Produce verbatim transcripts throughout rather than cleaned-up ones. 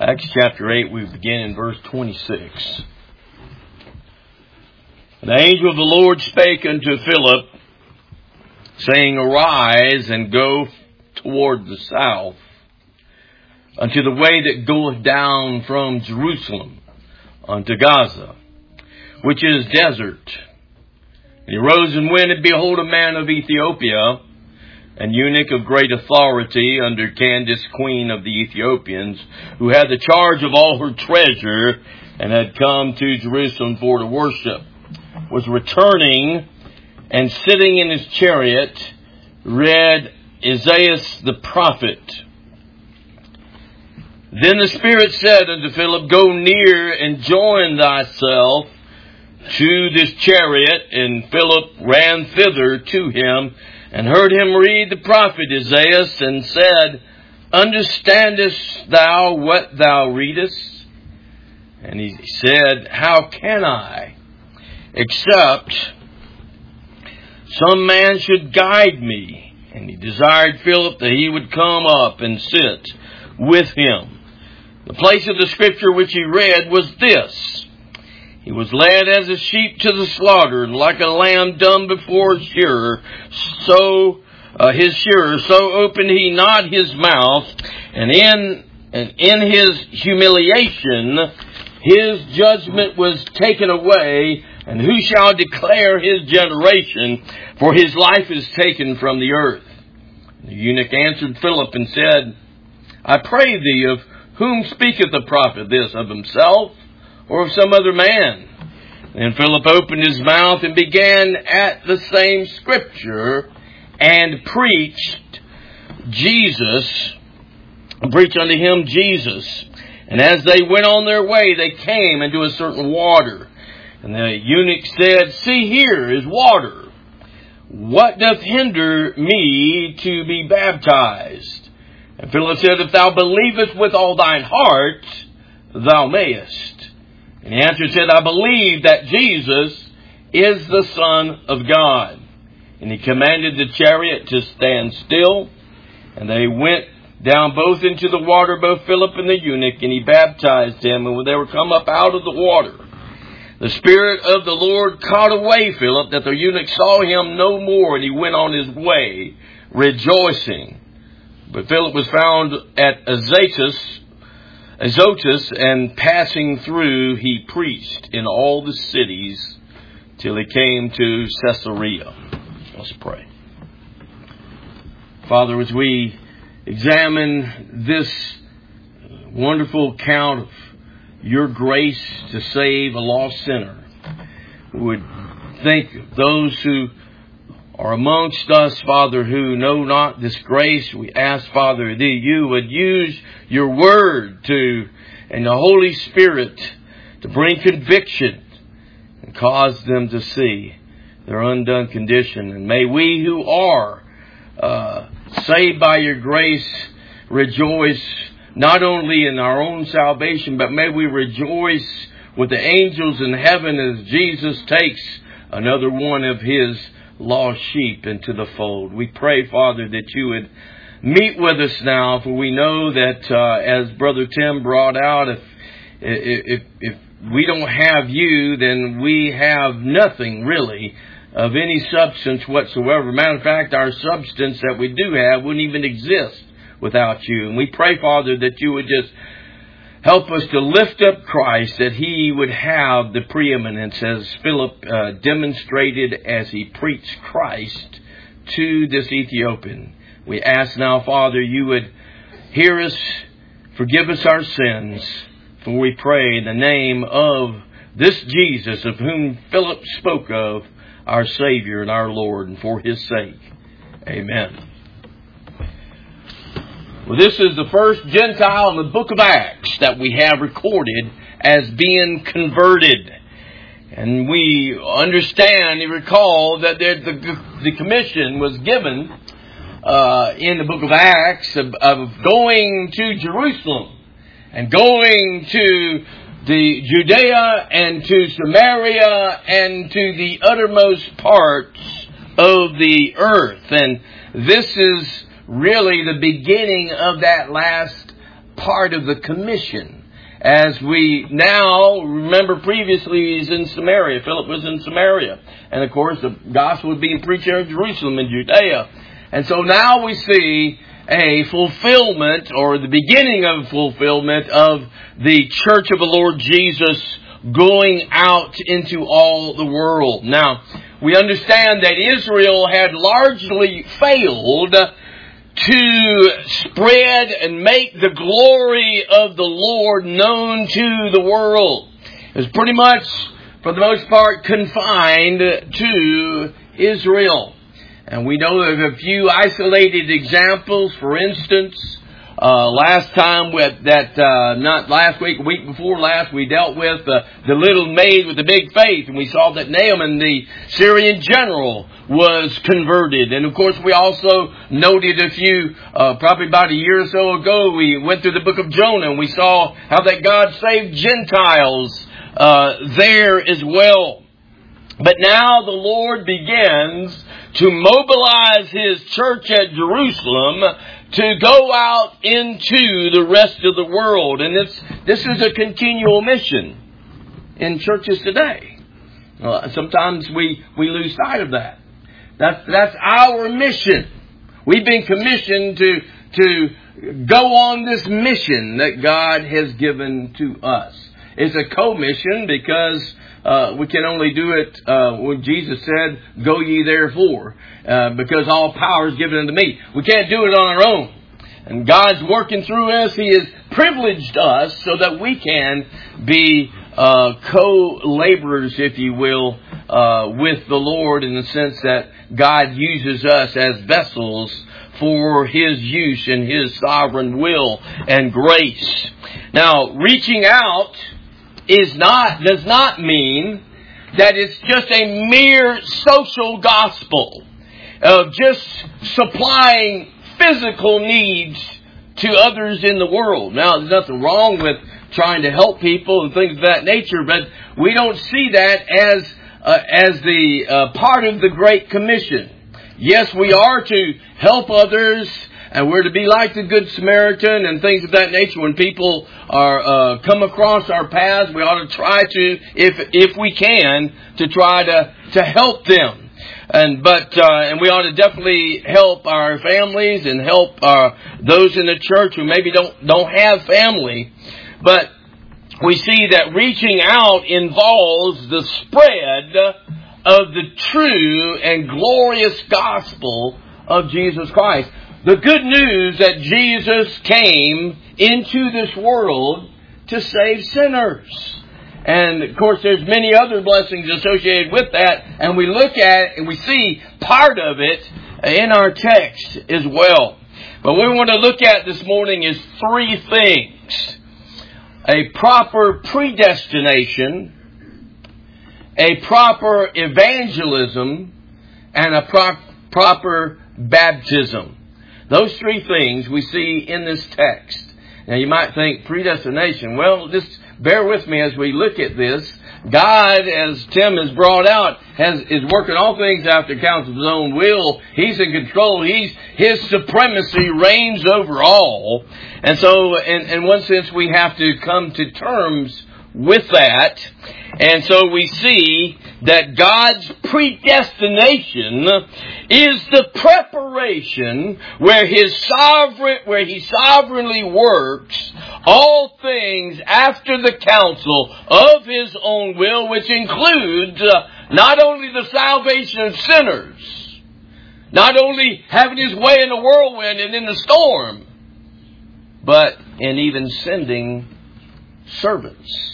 Acts chapter eight, we begin in verse twenty-six. The angel of the Lord spake unto Philip, saying, Arise and go toward the south, unto the way that goeth down from Jerusalem unto Gaza, which is desert. And he arose and went, and behold, a man of Ethiopia, an eunuch of great authority under Candace, queen of the Ethiopians, who had the charge of all her treasure, and had come to Jerusalem for to worship, was returning, and sitting in his chariot, read Isaiah the prophet. Then the Spirit said unto Philip, Go near and join thyself to this chariot. And Philip ran thither to him, and heard him read the prophet Isaiah, and said, Understandest thou what thou readest? And he said, How can I, except some man should guide me? And he desired Philip that he would come up and sit with him. The place of the scripture which he read was this: He was led as a sheep to the slaughter, and like a lamb dumb before his shearer, so uh, his shearer, so opened he not his mouth. And in and in his humiliation, his judgment was taken away. And who shall declare his generation? For his life is taken from the earth. The eunuch answered Philip and said, I pray thee, of whom speaketh the prophet this, of himself, or of some other man? And Philip opened his mouth and began at the same scripture, and preached Jesus, preached unto him Jesus. And as they went on their way, they came into a certain water. And the eunuch said, See, here is water. What doth hinder me to be baptized? And Philip said, If thou believest with all thine heart, thou mayest. And he answered and said, I believe that Jesus is the Son of God. And he commanded the chariot to stand still. And they went down both into the water, both Philip and the eunuch, and he baptized him. And when they were come up out of the water, the Spirit of the Lord caught away Philip, that the eunuch saw him no more, and he went on his way, rejoicing. But Philip was found at Azotus, Azotus, and passing through, he preached in all the cities till he came to Caesarea. Let's pray. Father, as we examine this wonderful account of your grace to save a lost sinner, we would think of those who are amongst us, Father, who know not this grace. We ask, Father, that you would use your word to, and the Holy Spirit, to bring conviction and cause them to see their undone condition. And may we who are uh, saved by your grace rejoice not only in our own salvation, but may we rejoice with the angels in heaven as Jesus takes another one of his lost sheep into the fold. We pray, Father, that you would meet with us now, for we know that, uh, as Brother Tim brought out, if, if, if we don't have you, then we have nothing really of any substance whatsoever. Matter of fact, our substance that we do have wouldn't even exist without you. And we pray, Father, that you would just help us to lift up Christ, that he would have the preeminence as Philip uh, demonstrated as he preached Christ to this Ethiopian. We ask now, Father, you would hear us, forgive us our sins, for we pray in the name of this Jesus of whom Philip spoke of, our Savior and our Lord, and for his sake. Amen. Well, this is the first Gentile in the book of Acts that we have recorded as being converted. And we understand and recall that the, the, the commission was given uh, in the book of Acts of, of going to Jerusalem and going to the Judea and to Samaria and to the uttermost parts of the earth. And this is really the beginning of that last part of the commission. As we now remember previously he's in Samaria. Philip was in Samaria. And of course the gospel was being preached in Jerusalem and Judea. And so now we see a fulfillment, or the beginning of fulfillment, of the church of the Lord Jesus going out into all the world. Now, we understand that Israel had largely failed to spread and make the glory of the Lord known to the world. It was pretty much, for the most part, confined to Israel. And we know of a few isolated examples. For instance, uh, last time with that, uh, not last week, a week before last, we dealt with uh, the little maid with the big faith. And we saw that Naaman, the Syrian general, was converted. And of course, we also noted a few, uh, probably about a year or so ago, we went through the book of Jonah and we saw how that God saved Gentiles uh, there as well. But now the Lord begins to mobilize His church at Jerusalem to go out into the rest of the world. And this, this is a continual mission in churches today. Uh, sometimes we, we lose sight of that. That's, that's our mission. We've been commissioned to, to go on this mission that God has given to us. It's a co-mission because uh, we can only do it uh, when Jesus said, "Go ye therefore," uh, because all power is given unto me. We can't do it on our own. And God's working through us. He has privileged us so that we can be uh, co-laborers, if you will, uh, with the Lord, in the sense that God uses us as vessels for His use and His sovereign will and grace. Now, reaching out is not, does not mean that it's just a mere social gospel of just supplying physical needs to others in the world. Now, there's nothing wrong with trying to help people and things of that nature, but we don't see that as uh, as the uh, part of the Great Commission. Yes, we are to help others, and we're to be like the Good Samaritan and things of that nature. When people are uh, come across our paths, we ought to try to, if if we can, to try to to help them. And but uh, and we ought to definitely help our families and help uh, those in the church who maybe don't don't have family. But we see that reaching out involves the spread of the true and glorious gospel of Jesus Christ. The good news that Jesus came into this world to save sinners. And of course there's many other blessings associated with that, and we look at it and we see part of it in our text as well. But what we want to look at this morning is three things: a proper predestination, a proper evangelism, and a pro- proper baptism. Those three things we see in this text. Now you might think predestination, well, just bear with me as we look at this. God, as Tim has brought out, has is working all things after counsel of His own will. He's in control. He's His supremacy reigns over all. And so, in, in one sense, we have to come to terms with that. And so we see that God's predestination is the preparation where His sovereign, where He sovereignly works all things after the counsel of His own will, which includes uh, not only the salvation of sinners, not only having His way in the whirlwind and in the storm, but in even sending servants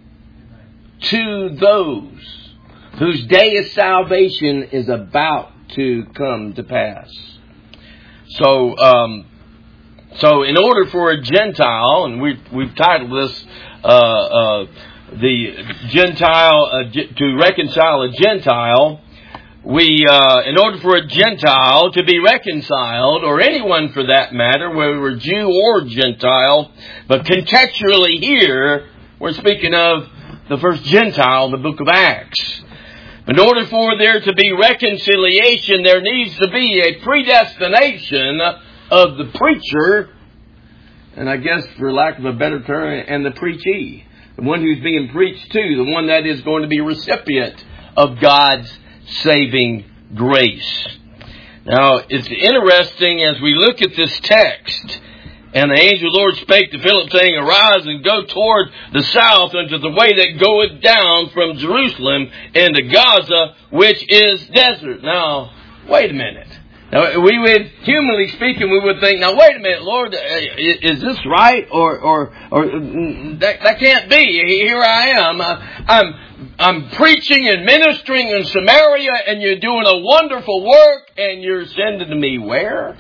to those whose day of salvation is about to come to pass. So, um, so in order for a Gentile, and we've, we've titled this uh, uh, the Gentile uh, to reconcile a Gentile. We, uh, in order for a Gentile to be reconciled, or anyone for that matter, whether we're Jew or Gentile, but contextually here we're speaking of the first Gentile in the book of Acts. In order for there to be reconciliation, there needs to be a predestination of the preacher and I guess for lack of a better term, and the preachee. The one who's being preached to, the one that is going to be a recipient of God's saving grace. Now, it's interesting as we look at this text, and the angel of the Lord spake to Philip, saying, Arise and go toward the south unto the way that goeth down from Jerusalem into Gaza, which is desert. Now, wait a minute. Now, we would, humanly speaking, we would think, now wait a minute, Lord, is this right? Or, or, or that, that can't be. Here I am. I'm, I'm preaching and ministering in Samaria, and you're doing a wonderful work, and you're sending me where?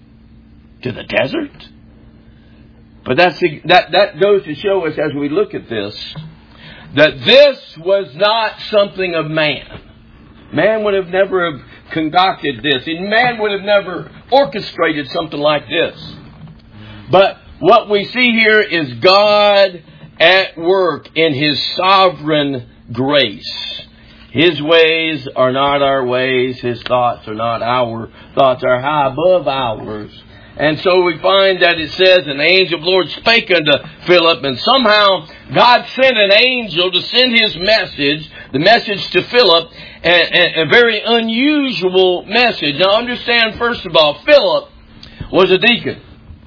To the desert? But that's that that goes to show us as we look at this, that this was not something of man. Man would have never have concocted this. And man would have never orchestrated something like this. But what we see here is God at work in His sovereign grace. His ways are not our ways. His thoughts are not our thoughts, are high above ours. And so we find that it says, an angel of the Lord spake unto Philip, and somehow God sent an angel to send His message, the message to Philip, a, a very unusual message. Now understand, first of all, Philip was a deacon.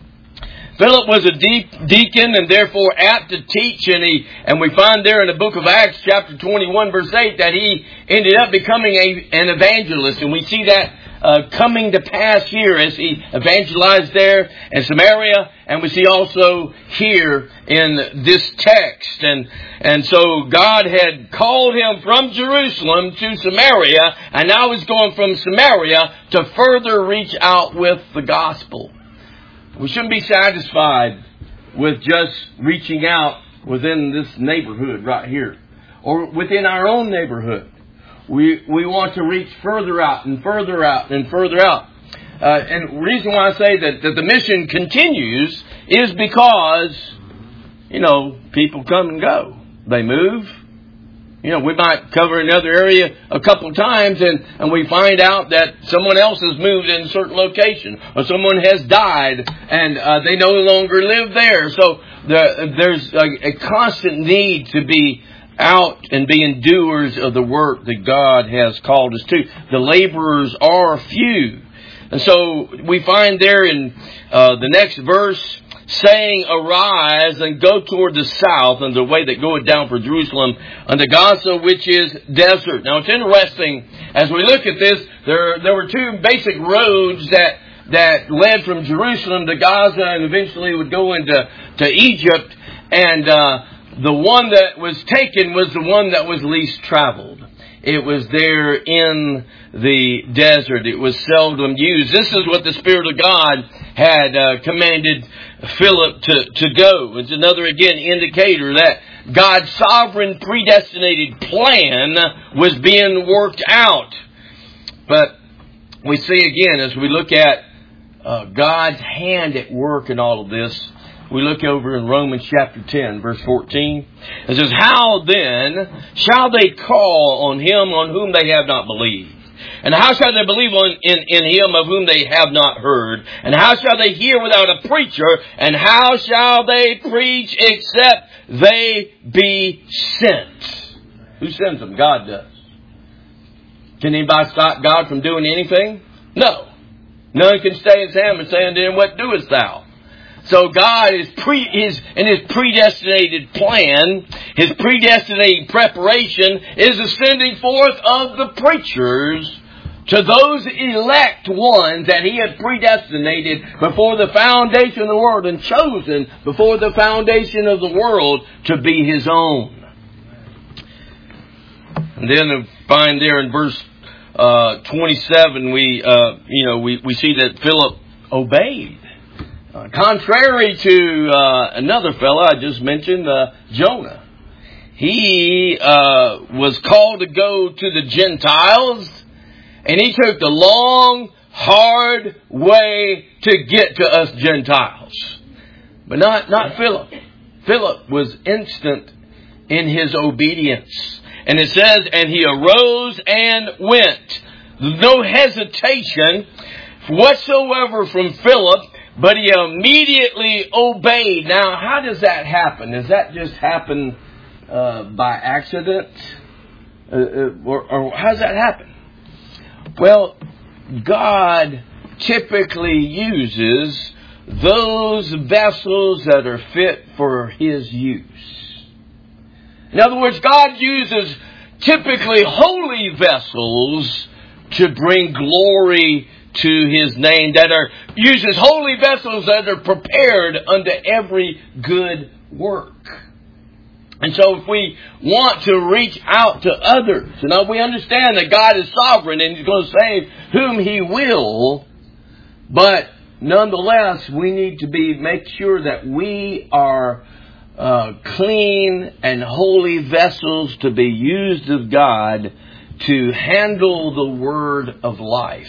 Philip was a de- deacon and therefore apt to teach, and he and we find there in the book of Acts chapter twenty-one verse eight that he ended up becoming a, an evangelist, and we see that uh, coming to pass here as he evangelized there in Samaria, and we see also here in this text. And and so God had called him from Jerusalem to Samaria, and now he's going from Samaria to further reach out with the gospel. We shouldn't be satisfied with just reaching out within this neighborhood right here, or within our own neighborhood. We we want to reach further out and further out and further out. Uh, and the reason why I say that, that the mission continues is because, you know, people come and go. They move. You know, we might cover another area a couple of times and, and we find out that someone else has moved in a certain location, or someone has died and uh, they no longer live there. So the, there's a, a constant need to be out and being doers of the work that God has called us to. The laborers are few. And so we find there in uh, the next verse, saying, Arise and go toward the south, and the way that goeth down for Jerusalem, unto Gaza, which is desert. Now it's interesting, as we look at this, there there were two basic roads that that led from Jerusalem to Gaza, and eventually would go into to Egypt. And uh, the one that was taken was the one that was least traveled. It was there in the desert. It was seldom used. This is what the Spirit of God had uh, commanded Philip to, to go. It's another, again, indicator that God's sovereign predestinated plan was being worked out. But we see again, as we look at uh, God's hand at work in all of this, we look over in Romans chapter ten, verse fourteen. It says, How then shall they call on him on whom they have not believed? And how shall they believe on, in, in him of whom they have not heard? And how shall they hear without a preacher? And how shall they preach except they be sent? Who sends them? God does. Can anybody stop God from doing anything? No. None can stay his hand and say unto him, What doest thou? So God is pre is in His predestinated plan, His predestinated preparation is the sending forth of the preachers to those elect ones that He had predestinated before the foundation of the world and chosen before the foundation of the world to be His own. And then we find there in verse uh, twenty-seven, we uh, you know we, we see that Philip obeyed. Uh, contrary to uh, another fellow I just mentioned, uh, Jonah. He uh, was called to go to the Gentiles, and he took the long, hard way to get to us Gentiles. But not, not Philip. Philip was instant in his obedience. And it says, and he arose and went. No hesitation whatsoever from Philip. but he immediately obeyed. Now, how does that happen? Does that just happen uh, by accident? Uh, or, or how does that happen? Well, God typically uses those vessels that are fit for His use. In other words, God uses typically holy vessels to bring glory to His name, that are uses holy vessels that are prepared unto every good work. And so if we want to reach out to others, you know, we understand that God is sovereign and He's going to save whom He will, but nonetheless, we need to be make sure that we are uh, clean and holy vessels to be used of God to handle the word of life.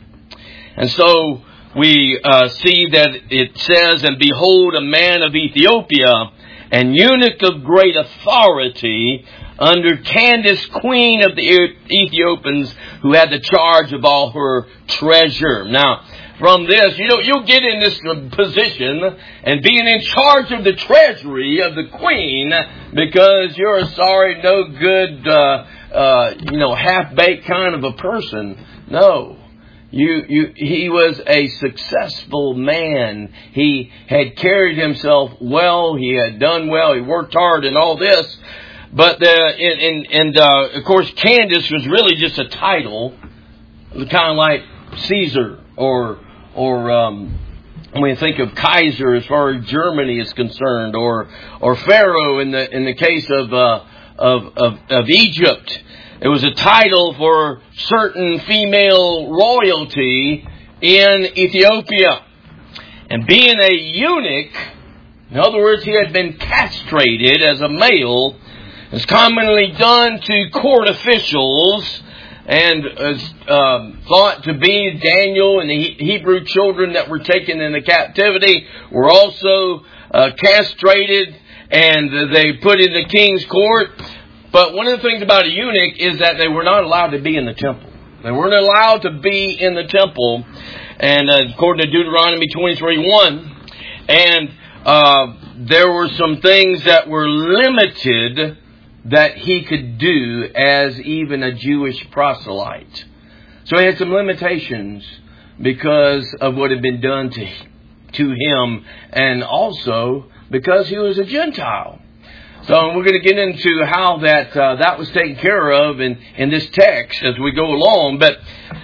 And so we uh, see that it says, "And behold, a man of Ethiopia, an eunuch of great authority, under Candace, queen of the Ethiopians, who had the charge of all her treasure." Now, from this, you know, you'll get in this position and being in charge of the treasury of the queen because you're a sorry, no good, uh, uh, you know, half-baked kind of a person. No. You, you, he was a successful man. He had carried himself well. He had done well. He worked hard and all this. But the, and, and, and uh, of course, Candace was really just a title, kind of like Caesar or, or, um, when you think of Kaiser as far as Germany is concerned, or, or Pharaoh in the, in the case of, uh, of, of, of Egypt. It was a title for certain female royalty in Ethiopia. And being a eunuch, in other words, he had been castrated as a male, is commonly done to court officials and is um, thought to be Daniel and the Hebrew children that were taken into captivity were also uh, castrated and they put in the king's court. But one of the things about a eunuch is that they were not allowed to be in the temple. They weren't allowed to be in the temple. And uh, according to Deuteronomy twenty-three one, and uh, there were some things that were limited that he could do as even a Jewish proselyte. So he had some limitations because of what had been done to, to him, and also because he was a Gentile. So we're going to get into how that uh, that was taken care of in, in this text as we go along. But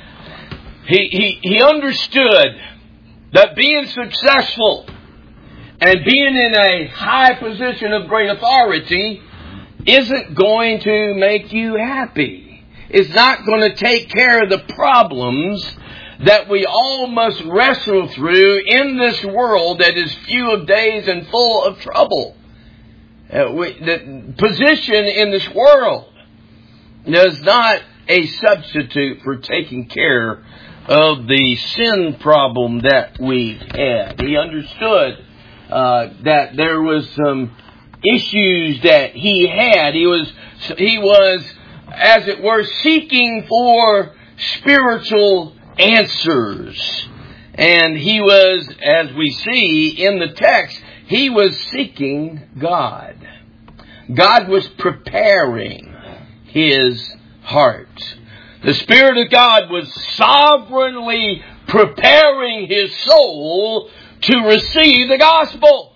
he, he he understood that being successful and being in a high position of great authority isn't going to make you happy. It's not going to take care of the problems that we all must wrestle through in this world that is few of days and full of trouble. Uh, we, the position in this world is not a substitute for taking care of the sin problem that we had. He understood uh, that there was some issues that he had. He was, he was, as it were, seeking for spiritual answers. And he was, as we see in the text, he was seeking God. God was preparing his heart. The Spirit of God was sovereignly preparing his soul to receive the gospel.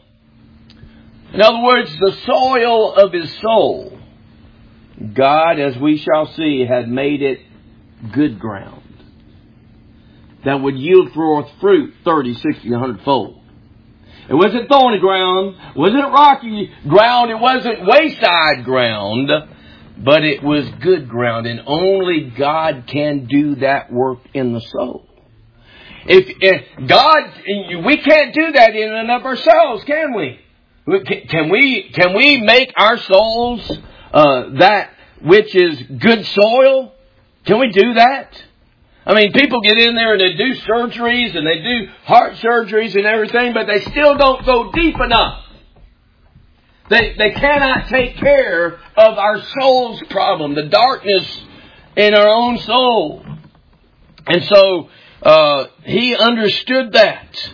In other words, the soil of his soul, God, as we shall see, had made it good ground that would yield forth fruit thirty, sixty, one hundred fold. It wasn't thorny ground, it wasn't rocky ground, it wasn't wayside ground, but it was good ground, and only God can do that work in the soul. If, if God, we can't do that in and of ourselves, can we? Can we, can we make our souls uh, that which is good soil? Can we do that? I mean, people get in there and they do surgeries and they do heart surgeries and everything, but they still don't go deep enough. They, they cannot take care of our soul's problem, the darkness in our own soul. And so, uh, he understood that.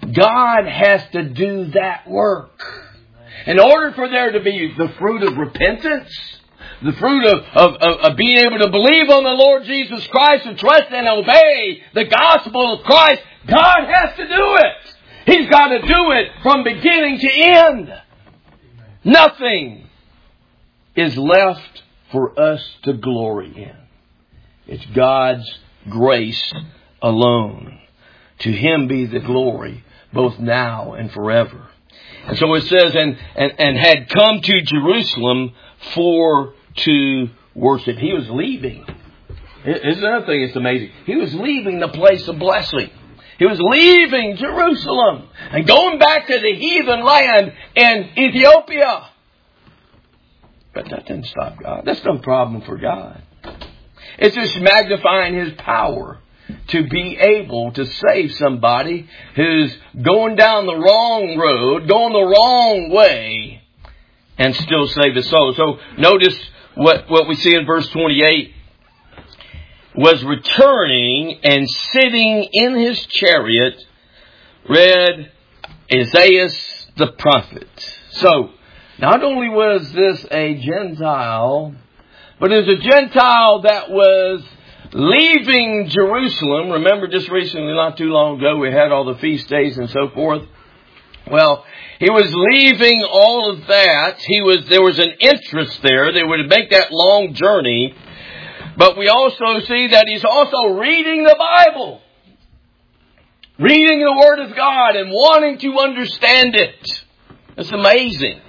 God has to do that work. In order for there to be the fruit of repentance, the fruit of, of, of, of being able to believe on the Lord Jesus Christ and trust and obey the gospel of Christ, God has to do it. He's got to do it from beginning to end. Nothing is left for us to glory in. It's God's grace alone. To Him be the glory, both now and forever. And so it says, and, and, and had come to Jerusalem for to worship. He was leaving. It's another thing that's amazing. He was leaving the place of blessing. He was leaving Jerusalem and going back to the heathen land in Ethiopia. But that didn't stop God. That's no problem for God. It's just magnifying His power to be able to save somebody who's going down the wrong road, going the wrong way, and still save his soul. So notice what, what we see in verse twenty-eight. Was returning and sitting in his chariot, read Isaiah the prophet. So, not only was this a Gentile, but it was a Gentile that was leaving Jerusalem. Remember, just recently, not too long ago, we had all the feast days and so forth. Well, he was leaving all of that. He was there was an interest there. They would make that long journey. But we also see that he's also reading the Bible. Reading the Word of God and wanting to understand it. It's amazing.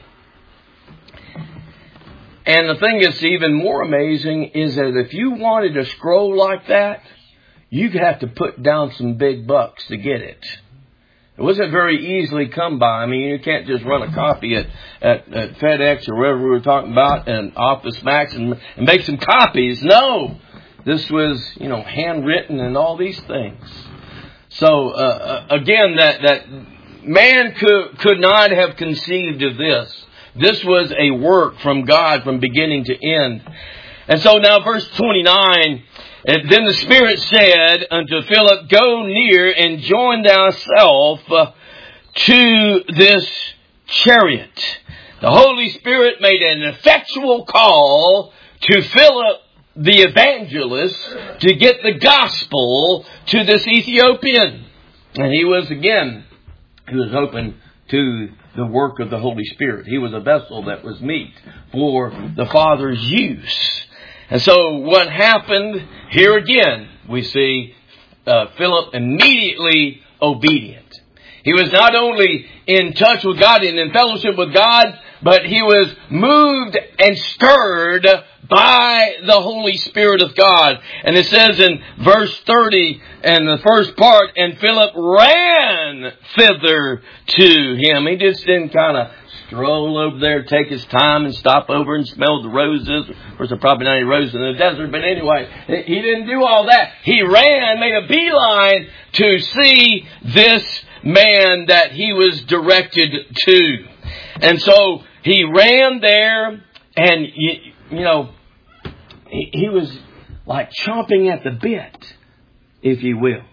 And the thing that's even more amazing is that if you wanted a scroll like that, you'd have to put down some big bucks to get it. It wasn't very easily come by. I mean, you can't just run a copy at, at, at FedEx or wherever we were talking about and Office Max and, and make some copies. No. This was, you know, handwritten and all these things. So, uh, again, that, that man could, could not have conceived of this. This was a work from God from beginning to end. And so now verse twenty-nine, and then the Spirit said unto Philip, go near and join thyself uh, to this chariot. The Holy Spirit made an effectual call to Philip the evangelist to get the gospel to this Ethiopian. And he was, again, he was open to the work of the Holy Spirit. He was a vessel that was meet for the Father's use. And so what happened, here again, we see uh, Philip immediately obedient. He was not only in touch with God and in fellowship with God, but he was moved and stirred by the Holy Spirit of God. And it says in verse thirty, and the first part, and Philip ran thither to him. He just didn't kind of stroll over there, take his time and stop over and smell the roses. Of course, there are probably not any roses in the desert, but anyway, he didn't do all that. He ran, made a beeline to see this man that he was directed to. And so he ran there, and, you, you know, he, he was like chomping at the bit, if you will.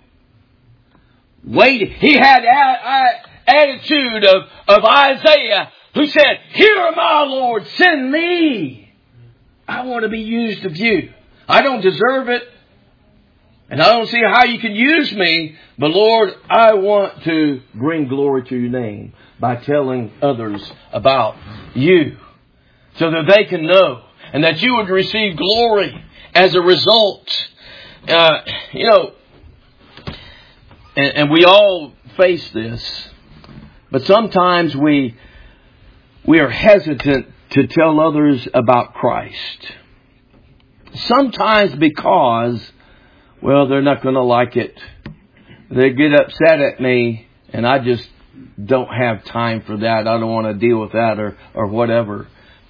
Waiting. He had a, a attitude of, of Isaiah, who said, here, my Lord, send me. I want to be used of you. I don't deserve it. And I don't see how you can use me. But Lord, I want to bring glory to your name by telling others about you. So that they can know. And that you would receive glory as a result. Uh, you know, and, and we all face this. But sometimes we... We are hesitant to tell others about Christ. Sometimes because, well, they're not going to like it. They get upset at me, and I just don't have time for that. I don't want to deal with that or, or whatever.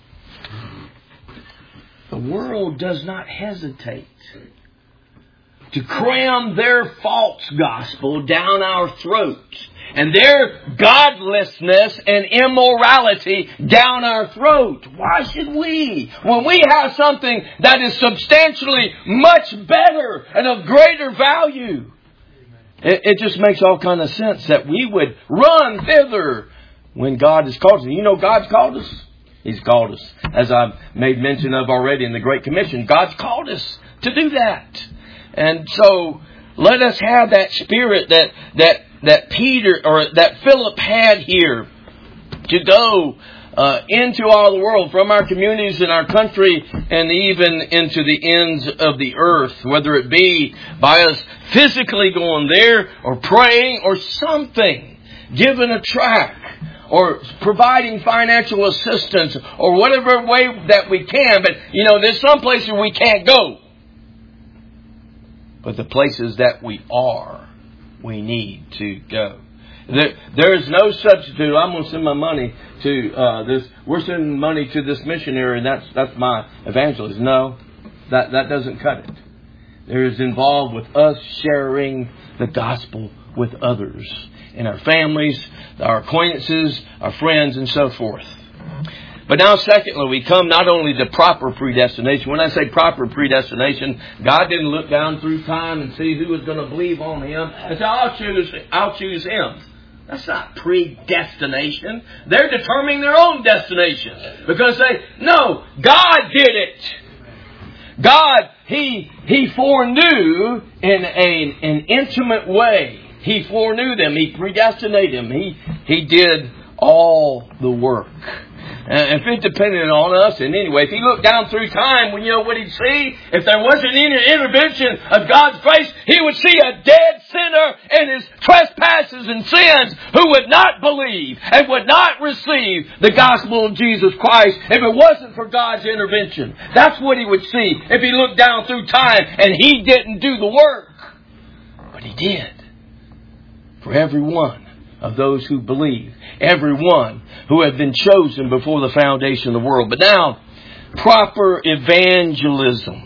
The world does not hesitate to cram their false gospel down our throats. And their godlessness and immorality down our throat. Why should we? When we have something that is substantially much better and of greater value. It, it just makes all kind of sense that we would run thither when God has called us. You know God's called us? He's called us. As I've made mention of already in the Great Commission, God's called us to do that. And so let us have that spirit that that that Peter or that Philip had here to go uh, into all the world, from our communities and our country, and even into the ends of the earth, whether it be by us physically going there or praying or something, giving a tract, or providing financial assistance, or whatever way that we can. But, you know, there's some places we can't go. But the places that we are, we need to go. There, there is no substitute. I'm going to send my money to uh, this. We're sending money to this missionary, and that's that's my evangelist. No, that, that doesn't cut it. There is involved with us sharing the gospel with others, in our families, our acquaintances, our friends, and so forth. But now, secondly, we come not only to proper predestination. When I say proper predestination, God didn't look down through time and see who was going to believe on Him and say, I'll choose, I'll choose him. That's not predestination. They're determining their own destination. Because they, no, God did it. God, He He foreknew in a, an intimate way. He foreknew them. He predestinated them. He, he did all the work. And if it depended on us in any way, if He looked down through time, well, you know what He'd see? If there wasn't any intervention of God's grace, He would see a dead sinner in his trespasses and sins who would not believe and would not receive the gospel of Jesus Christ if it wasn't for God's intervention. That's what He would see if He looked down through time and He didn't do the work. But He did. For every one of those who believe. Everyone who had been chosen before the foundation of the world. But now, proper evangelism.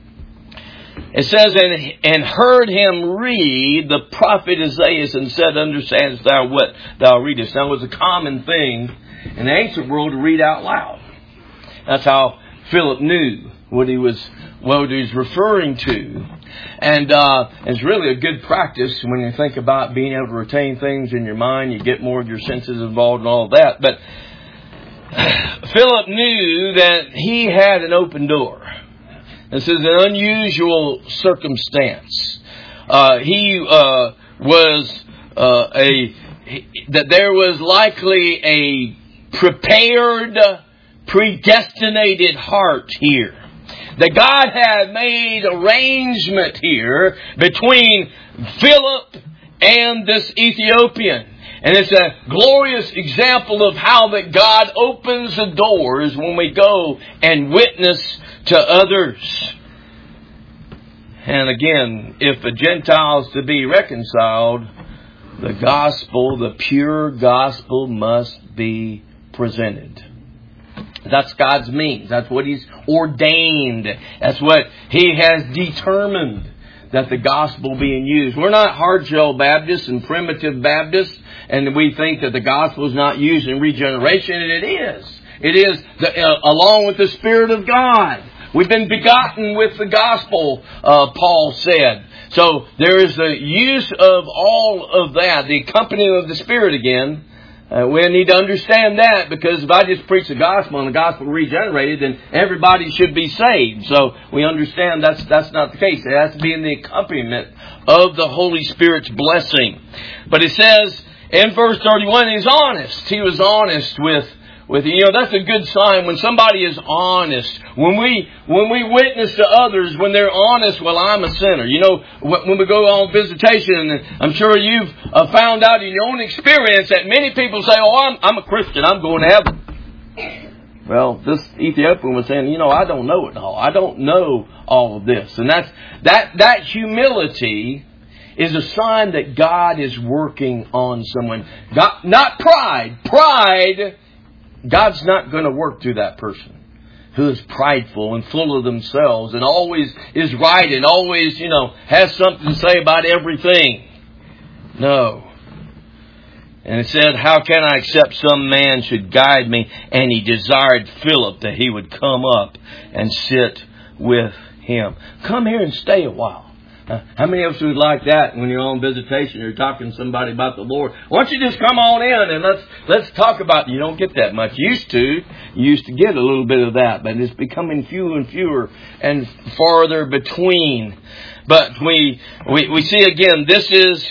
It says, and, and heard him read the prophet Isaiah and said, understandest thou what thou readest? Now, it was a common thing in the ancient world to read out loud. That's how Philip knew what he was, what he was referring to. And uh, it's really a good practice when you think about being able to retain things in your mind. You get more of your senses involved and all that. But Philip knew that he had an open door. This is an unusual circumstance. Uh, he uh, was uh, a that there was likely a prepared, predestinated heart here. That God had made arrangement here between Philip and this Ethiopian. And it's a glorious example of how that God opens the doors when we go and witness to others. And again, if the Gentiles to be reconciled, the gospel, the pure gospel must be presented. That's God's means. That's what He's ordained. That's what He has determined, that the gospel being used. We're not hard-shell Baptists and primitive Baptists, and we think that the gospel is not used in regeneration, and it is. It is the, uh, along with the Spirit of God. We've been begotten with the gospel, uh, Paul said. So there is the use of all of that, the accompaniment of the Spirit again. Uh, we need to understand that, because if I just preach the gospel and the gospel regenerated, then everybody should be saved. So we understand that's that's not the case. It has to be in the accompaniment of the Holy Spirit's blessing. But it says in verse thirty-one, he's honest. He was honest with with you know that's a good sign when somebody is honest. When we when we witness to others, when they're honest, well, I'm a sinner. You know, when we go on visitation, and I'm sure you've uh, found out in your own experience that many people say, "Oh, I'm I'm a Christian. I'm going to heaven." Well, this Ethiopian was saying, "You know, I don't know it all. I don't know all of this," and that's that that humility is a sign that God is working on someone. God, not pride. Pride. God's not going to work through that person who is prideful and full of themselves and always is right and always, you know, has something to say about everything. No. And it said, how can I accept some man should guide me? And he desired Philip that he would come up and sit with him. Come here and stay a while. Uh, how many of us would like that when you're on visitation, you're talking to somebody about the Lord? Why don't you just come on in and let's let's talk about it. You don't get that much. Used to, you used to get a little bit of that, but it's becoming fewer and fewer and farther between. But we we, we see again, this is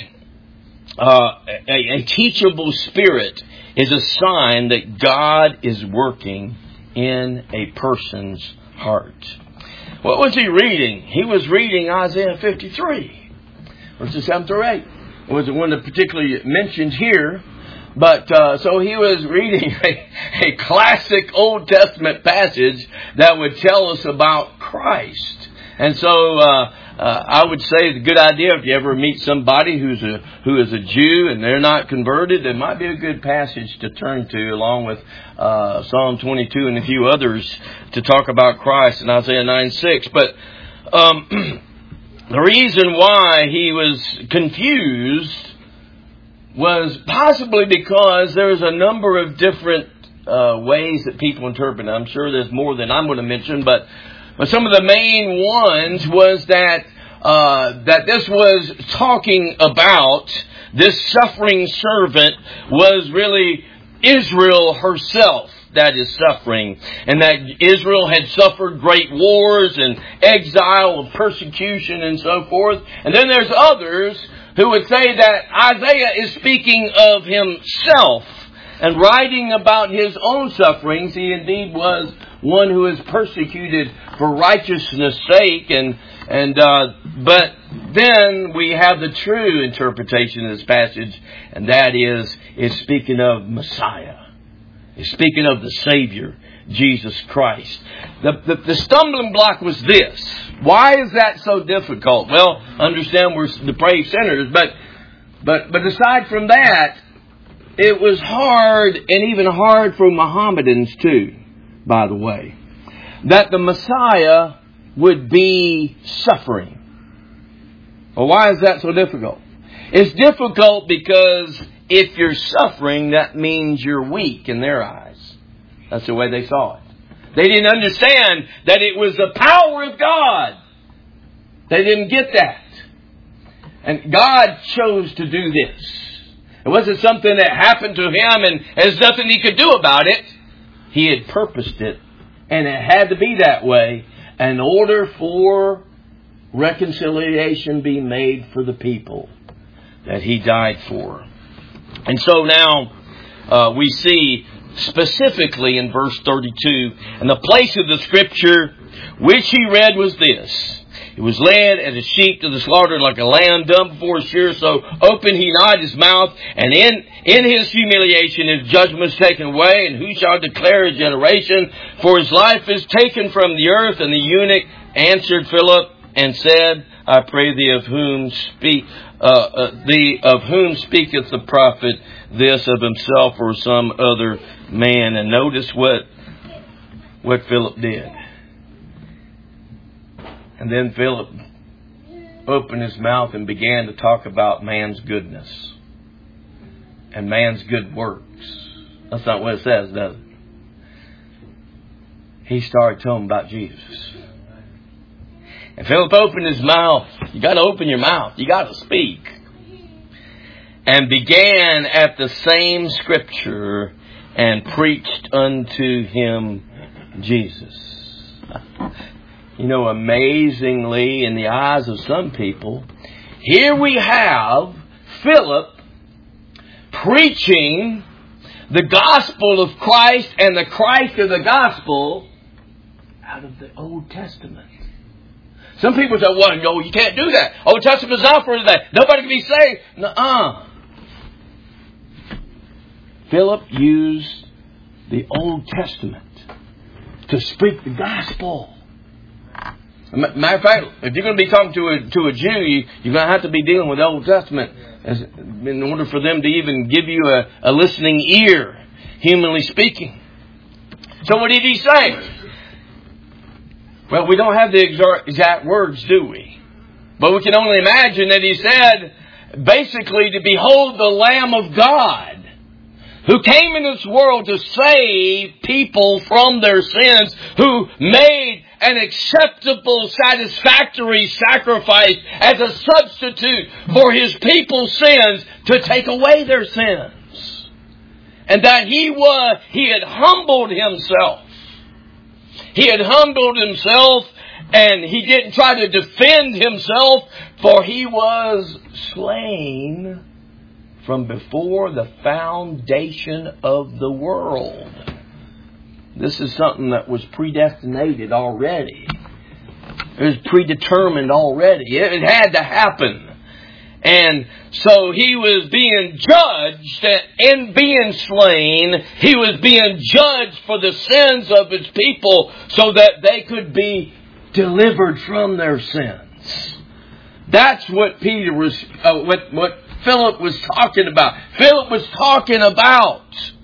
uh, a, a teachable spirit is a sign that God is working in a person's heart. What was he reading? He was reading Isaiah fifty-three, verses seven through eight. It wasn't one that particularly mentioned here, but uh, so he was reading a, a classic Old Testament passage that would tell us about Christ. And so uh, uh, I would say it's a good idea if you ever meet somebody who's a who is a Jew and they're not converted, it might be a good passage to turn to, along with uh, Psalm twenty-two and a few others, to talk about Christ in Isaiah nine six. But um, the reason why he was confused was possibly because there's a number of different uh, ways that people interpret it. I'm sure there's more than I'm going to mention, but But some of the main ones was that uh, that this was talking about, this suffering servant was really Israel herself that is suffering, and that Israel had suffered great wars and exile and persecution and so forth. And then there's others who would say that Isaiah is speaking of himself and writing about his own sufferings. He indeed was one who is persecuted for righteousness' sake, and and uh, but then we have the true interpretation of this passage, and that is is speaking of Messiah. It's speaking of the Savior, Jesus Christ. The, the the stumbling block was this. Why is that so difficult? Well, understand we're depraved sinners, but but but aside from that, it was hard, and even hard for Mohammedans too, by the way, that the Messiah would be suffering. Well, why is that so difficult? It's difficult because if you're suffering, that means you're weak in their eyes. That's the way they saw it. They didn't understand that it was the power of God. They didn't get that. And God chose to do this. It wasn't something that happened to him and there's nothing he could do about it. He had purposed it, and it had to be that way in order for reconciliation be made for the people that he died for. And so now uh, we see specifically in verse thirty-two, and the place of the scripture which he read was this: He was led as a sheep to the slaughter, like a lamb dumb before his shearer, so opened he not his mouth. And in, in his humiliation his judgment was taken away. And who shall declare his generation? For his life is taken from the earth. And the eunuch answered Philip and said, I pray thee, of whom speak uh, uh, thee of whom speaketh the prophet this, of himself or some other man? And notice what what Philip did. And then Philip opened his mouth and began to talk about man's goodness and man's good works. That's not what it says, does it? He started telling about Jesus. And Philip opened his mouth. You got to open your mouth. You got to speak. And began at the same scripture and preached unto him Jesus. You know, amazingly, in the eyes of some people, here we have Philip preaching the gospel of Christ and the Christ of the gospel out of the Old Testament. Some people say, well, no, you can't do that. Old Testament's not for that. Nobody can be saved. Nuh-uh. Philip used the Old Testament to speak the gospel. Matter of fact, if you're going to be talking to a to a Jew, you, you're going to have to be dealing with the Old Testament as, in order for them to even give you a, a listening ear, humanly speaking. So what did he say? Well, we don't have the exact words, do we? But we can only imagine that he said, basically, to behold the Lamb of God, who came into this world to save people from their sins, who made an acceptable, satisfactory sacrifice as a substitute for His people's sins to take away their sins. And that He was, He had humbled Himself. He had humbled Himself, and He didn't try to defend Himself, for He was slain from before the foundation of the world. This is something that was predestinated already. It was predetermined already. It had to happen. And so He was being judged, and being slain, He was being judged for the sins of His people so that they could be delivered from their sins. That's what Peter was, uh, what, what Philip was talking about. Philip was talking about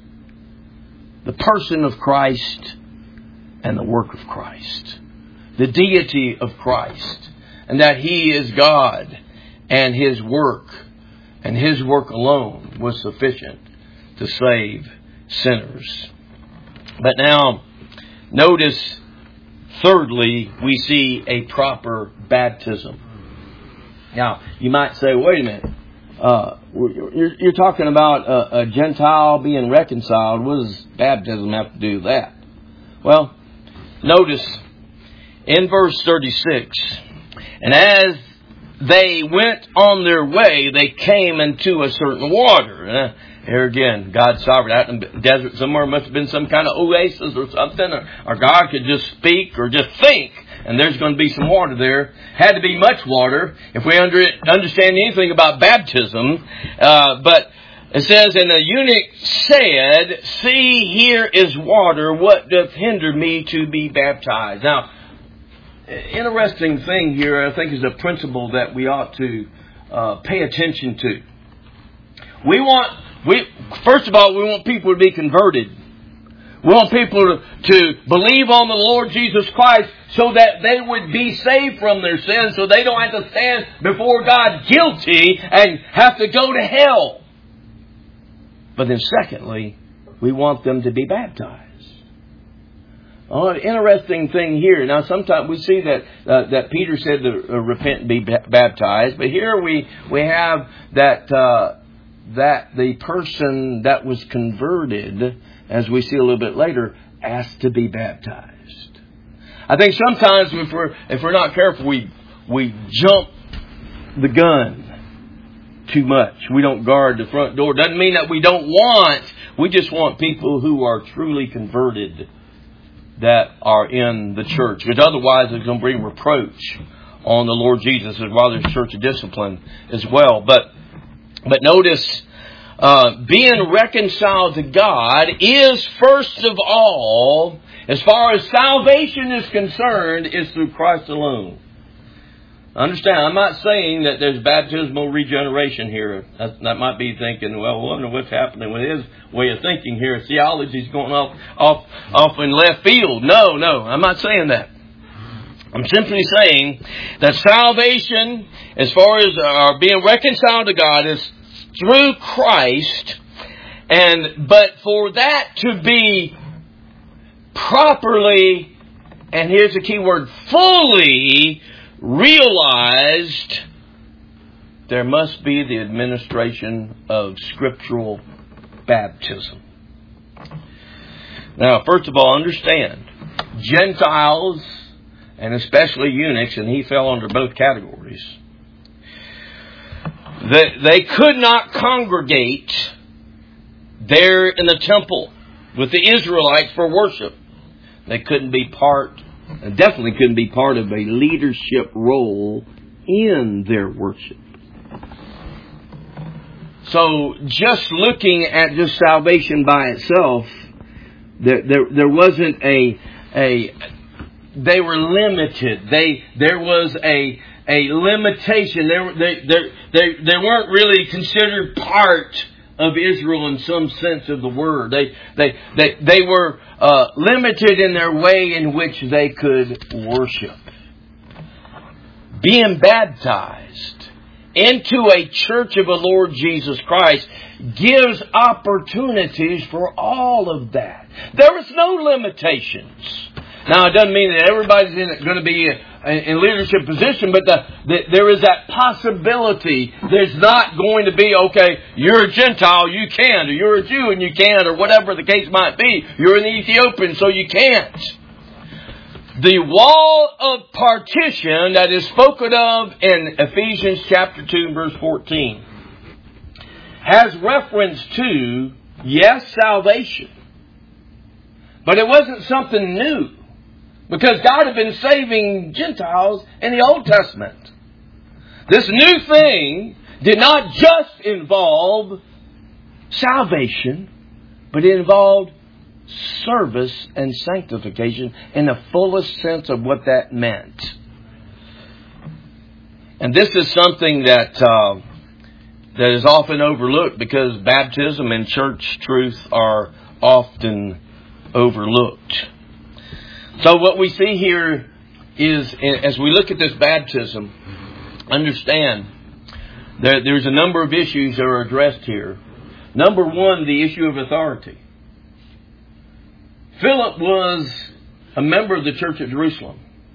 the person of Christ and the work of Christ. The deity of Christ. And that He is God. And His work, and His work alone, was sufficient to save sinners. But now, notice, thirdly, we see a proper baptism. Now, you might say, wait a minute. Uh, you're, you're talking about a, a Gentile being reconciled. What does baptism have to do with that? Well, notice in verse thirty-six, and as they went on their way, they came into a certain water. Uh, here again, God's sovereign. Out in the desert somewhere must have been some kind of oasis or something. Or, or God could just speak or just think, and there's going to be some water there. Had to be much water if we under, understand anything about baptism. Uh, but it says, and the eunuch said, see, here is water. What doth hinder me to be baptized? Now, interesting thing here, I think, is a principle that we ought to uh, pay attention to. We want, we first of all, we want people to be converted. We want people to, to believe on the Lord Jesus Christ so that they would be saved from their sins, so they don't have to stand before God guilty and have to go to hell. But then secondly, we want them to be baptized. Oh, an interesting thing here. Now, sometimes we see that uh, that Peter said to uh, repent and be b- baptized, but here we we have that uh, that the person that was converted, as we see a little bit later, asked to be baptized. I think sometimes if we're if we're not careful, we we jump the gun too much. We don't guard the front door. Doesn't mean that we don't want. We just want people who are truly converted that are in the church, because otherwise it's going to bring reproach on the Lord Jesus, as well as church discipline as well. But but notice, uh, being reconciled to God is first of all, as far as salvation is concerned, is through Christ alone. Understand, I'm not saying that there's baptismal regeneration here. That, that might be thinking, well, I wonder what's happening with his way of thinking here. Theology's going off, off, off in left field. No, no, I'm not saying that. I'm simply saying that salvation, as far as our being reconciled to God, is through Christ. And but for that to be properly, and here's the key word, fully realized, there must be the administration of scriptural baptism. Now, first of all, understand, Gentiles, and especially eunuchs, and he fell under both categories, they, they could not congregate there in the temple with the Israelites for worship. They couldn't be part Definitely couldn't be part of a leadership role in their worship. So, just looking at just salvation by itself, there there, there wasn't a a. They were limited. They there was a a limitation. They they they they, they weren't really considered part of Israel in some sense of the word. They they they they were uh, limited in their way in which they could worship. Being baptized into a church of the Lord Jesus Christ gives opportunities for all of that. There is no limitations. Now, it doesn't mean that everybody's in, going to be in, in leadership position, but the, the, there is that possibility. There's not going to be, okay, you're a Gentile, you can't, or you're a Jew and you can't, or whatever the case might be. You're an Ethiopian, so you can't. The wall of partition that is spoken of in Ephesians chapter two, verse fourteen, has reference to, yes, salvation. But it wasn't something new. Because God had been saving Gentiles in the Old Testament. This new thing did not just involve salvation, but it involved service and sanctification in the fullest sense of what that meant. And this is something that uh, that is often overlooked because baptism and church truth are often overlooked. So what we see here is, as we look at this baptism, understand that there's a number of issues that are addressed here. Number one, the issue of authority. Philip was a member of the church at Jerusalem.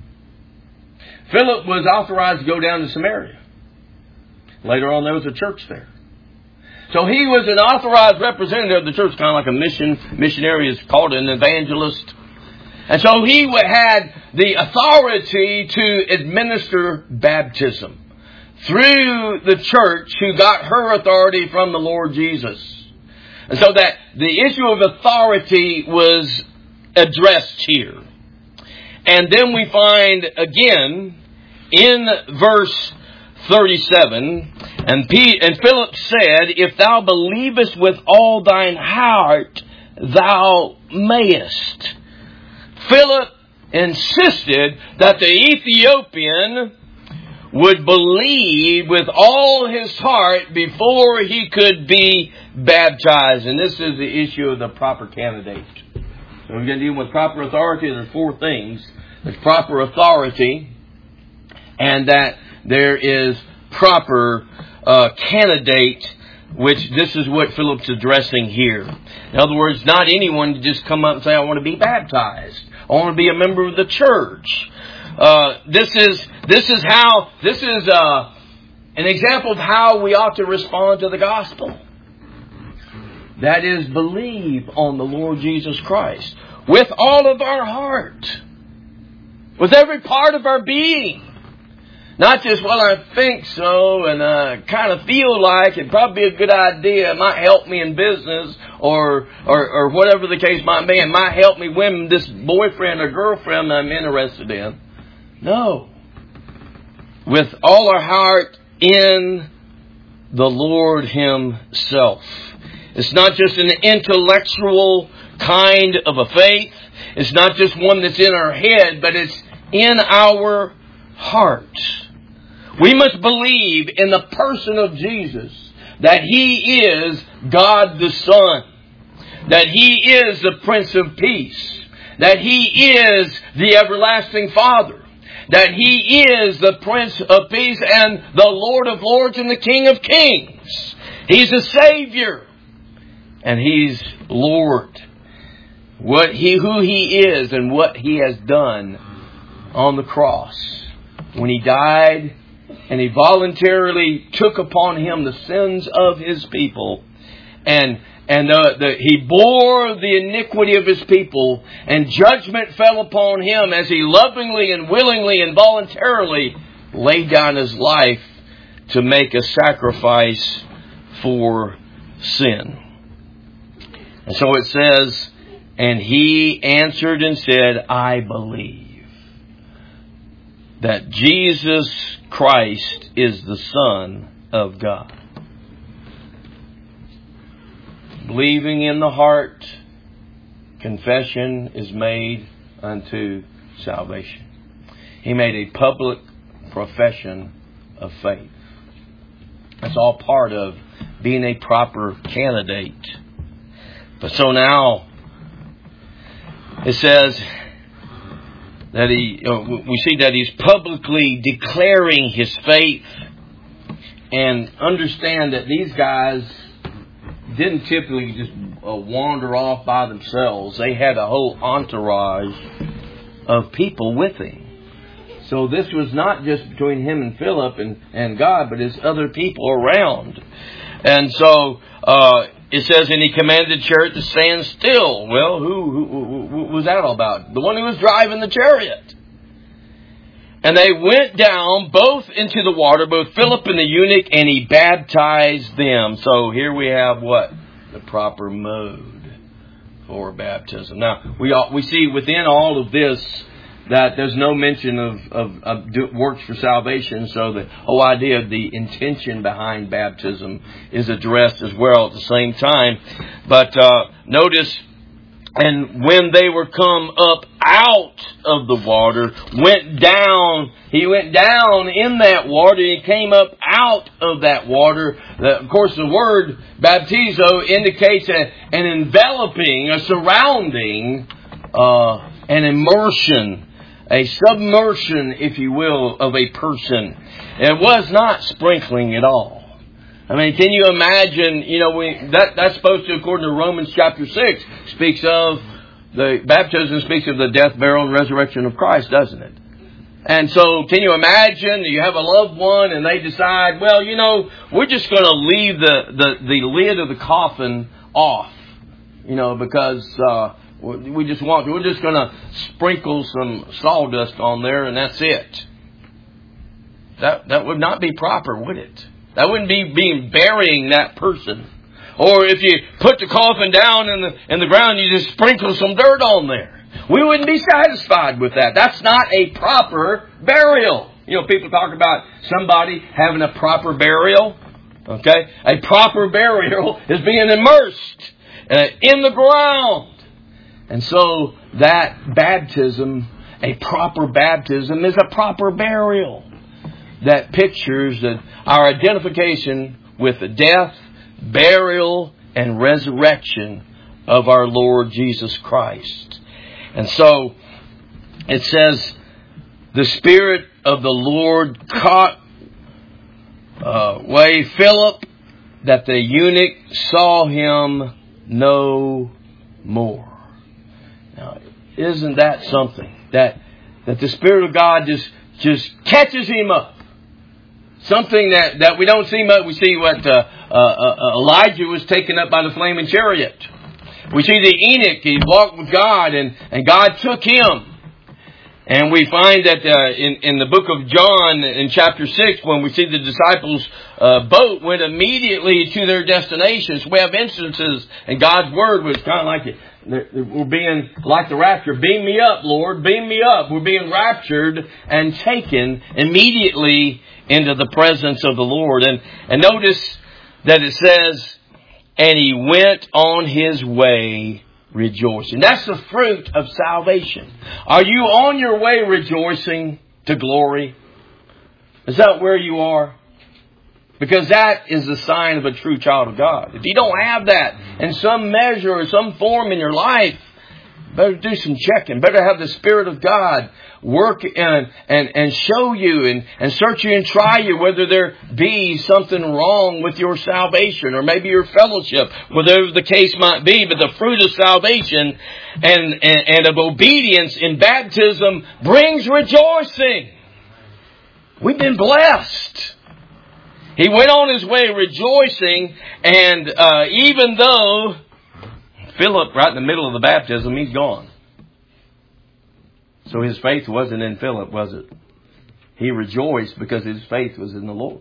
Philip was authorized to go down to Samaria. Later on, there was a church there. So he was an authorized representative of the church, kind of like a mission missionary is called an evangelist. And so he had the authority to administer baptism through the church who got her authority from the Lord Jesus. And so that the issue of authority was addressed here. And then we find again in verse thirty-seven, and, P- and Philip said, if thou believest with all thine heart, thou mayest. Philip insisted that the Ethiopian would believe with all his heart before he could be baptized. And this is the issue of the proper candidate. So we're going to deal with proper authority. There are four things. There's proper authority, and that there is proper uh, candidate, which this is what Philip's addressing here. In other words, not anyone to just come up and say, I want to be baptized. I want to be a member of the church. Uh, this is this is how this is uh, an example of how we ought to respond to the gospel. That is, believe on the Lord Jesus Christ with all of our heart, with every part of our being. Not just, well, I think so, and I kind of feel like it'd probably be a good idea. It might help me in business, or, or or whatever the case might be. It might help me win this boyfriend or girlfriend I'm interested in. No. With all our heart in the Lord Himself. It's not just an intellectual kind of a faith. It's not just one that's in our head, but it's in our heart. We must believe in the person of Jesus, that He is God the Son, that He is the Prince of Peace, that He is the everlasting Father, that He is the Prince of Peace and the Lord of Lords and the King of Kings. He's a Savior, and He's Lord. What He, who He is and what He has done on the cross. When He died and He voluntarily took upon Him the sins of His people, and and the, the, He bore the iniquity of His people, and judgment fell upon Him as He lovingly and willingly and voluntarily laid down His life to make a sacrifice for sin. And so it says, and He answered and said, I believe that Jesus Christ is the Son of God. Believing in the heart, confession is made unto salvation. He made a public profession of faith. That's all part of being a proper candidate. But so now, it says that he, you know, we see that he's publicly declaring his faith, and understand that these guys didn't typically just uh, wander off by themselves. They had a whole entourage of people with him. So this was not just between him and Philip and, and God, but his other people around. And so uh, it says, and he commanded the chariot to stand still. Well, who, who, who, who was that all about? The one who was driving the chariot. And they went down both into the water, both Philip and the eunuch, and he baptized them. So here we have what? The proper mode for baptism. Now, we all, we see within all of this that there's no mention of, of, of do, works for salvation. So the whole idea of the intention behind baptism is addressed as well at the same time. But uh, notice, and when they were come up out of the water, went down, he went down in that water, he came up out of that water. The, of course, the word baptizo indicates a, an enveloping, a surrounding, uh, an immersion, a submersion, if you will, of a person. It was not sprinkling at all. I mean, can you imagine, you know, we, that that's supposed to, according to Romans chapter six, speaks of, the baptism speaks of the death, burial, and resurrection of Christ, doesn't it? And so, can you imagine, you have a loved one and they decide, well, you know, we're just going to leave the, the, the lid of the coffin off, you know, because uh, we just want, we're just going to sprinkle some sawdust on there and that's it. That that would not be proper, would it? That wouldn't be being burying that person. Or if you put the coffin down in the in the ground, you just sprinkle some dirt on there. We wouldn't be satisfied with that. That's not a proper burial. You know, people talk about somebody having a proper burial. Okay? A proper burial is being immersed uh, in the ground. And so that baptism, a proper baptism, is a proper burial. That pictures that our identification with the death, burial, and resurrection of our Lord Jesus Christ. And so it says, the Spirit of the Lord caught uh, way Philip, that the eunuch saw him no more. Now, isn't that something? That that the Spirit of God just just catches him up. Something that, that we don't see much. We see what uh, uh, Elijah was taken up by the flaming chariot. We see the eunuch, he walked with God and, and God took him. And we find that uh, in, in the book of John in chapter six, when we see the disciples' uh, boat went immediately to their destinations, we have instances, and God's word was kind of like it. We're being like the rapture. Beam me up, Lord. Beam me up. We're being raptured and taken immediately into the presence of the Lord. And, and notice that it says, and he went on his way rejoicing. That's the fruit of salvation. Are you on your way rejoicing to glory? Is that where you are? Because that is the sign of a true child of God. If you don't have that in some measure or some form in your life, better do some checking. Better have the Spirit of God work and and, and show you and, and search you and try you whether there be something wrong with your salvation or maybe your fellowship, whatever the case might be. But the fruit of salvation and, and, and of obedience in baptism brings rejoicing. We've been blessed. He went on his way rejoicing, and uh, even though Philip, right in the middle of the baptism, he's gone. So his faith wasn't in Philip, was it? He rejoiced because his faith was in the Lord.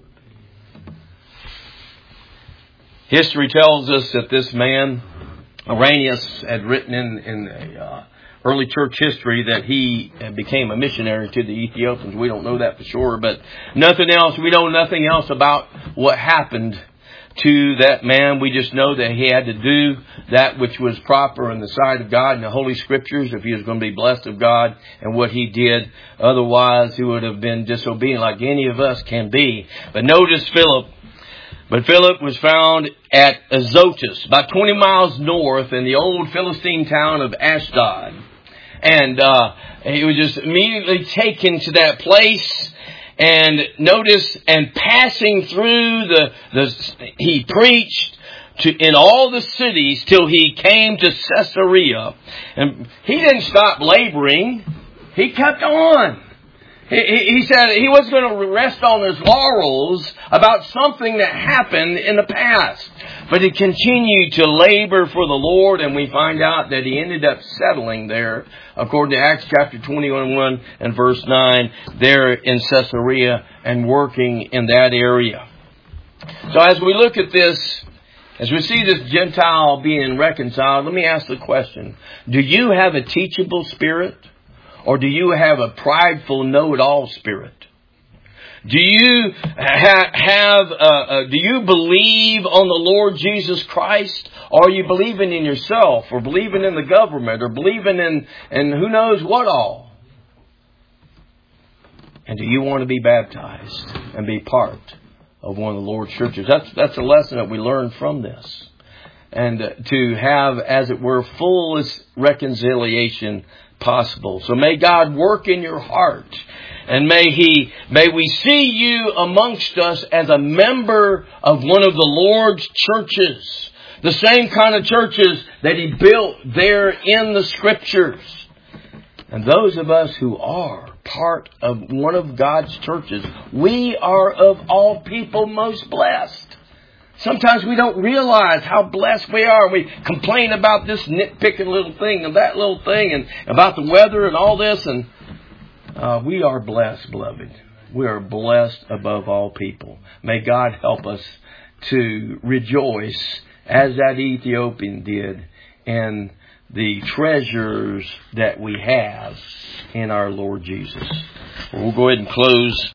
History tells us that this man, Irenaeus, had written in, in the uh, early church history that he became a missionary to the Ethiopians. We don't know that for sure, but nothing else. We know nothing else about what happened to that man. We just know that he had to do that which was proper in the sight of God in the Holy Scriptures if he was going to be blessed of God and what he did. Otherwise, he would have been disobedient like any of us can be. But notice Philip. But Philip was found at Azotus, about twenty miles north in the old Philistine town of Ashdod. And uh, he was just immediately taken to that place. And notice, and passing through the, the he preached to in all the cities till he came to Caesarea. And he didn't stop laboring. He kept on. He, he, he said he wasn't going to rest on his laurels about something that happened in the past. But he continued to labor for the Lord, and we find out that he ended up settling there, according to Acts chapter twenty-one and verse nine, there in Caesarea and working in that area. So as we look at this, as we see this Gentile being reconciled, let me ask the question, do you have a teachable spirit? Or do you have a prideful know-it-all spirit? Do you ha- have? Uh, uh, do you believe on the Lord Jesus Christ? Or are you believing in yourself? Or believing in the government? Or believing in, in who knows what all? And do you want to be baptized and be part of one of the Lord's churches? That's, that's a lesson that we learn from this. And uh, to have, as it were, fullest reconciliation possible. So may God work in your heart, and may He, may we see you amongst us as a member of one of the Lord's churches, the same kind of churches that He built there in the Scriptures. And those of us who are part of one of God's churches, we are of all people most blessed. Sometimes we don't realize how blessed we are. We complain about this nitpicking little thing and that little thing and about the weather and all this. And uh, we are blessed, beloved. We are blessed above all people. May God help us to rejoice as that Ethiopian did in the treasures that we have in our Lord Jesus. We'll go ahead and close.